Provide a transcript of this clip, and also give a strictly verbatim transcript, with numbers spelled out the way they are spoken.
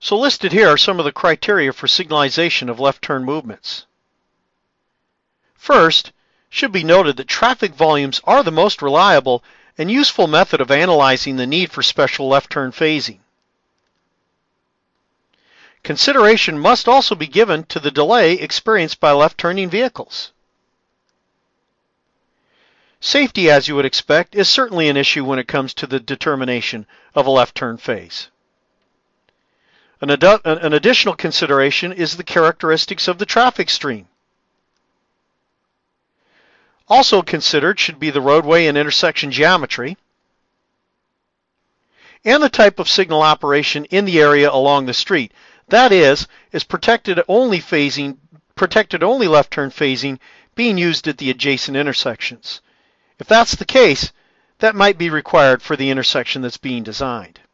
So listed here are some of the criteria for signalization of left turn movements. First, it should be noted that traffic volumes are the most reliable and useful method of analyzing the need for special left turn phasing. Consideration must also be given to the delay experienced by left-turning vehicles. Safety, as you would expect, is certainly an issue when it comes to the determination of a left turn phase. An, ad an additional consideration is the characteristics of the traffic stream. Also considered should be the roadway and intersection geometry, and the type of signal operation in the area along the street. That is, is protected only phasing, protected only left turn phasing being used at the adjacent intersections. If that's the case, that might be required for the intersection that's being designed.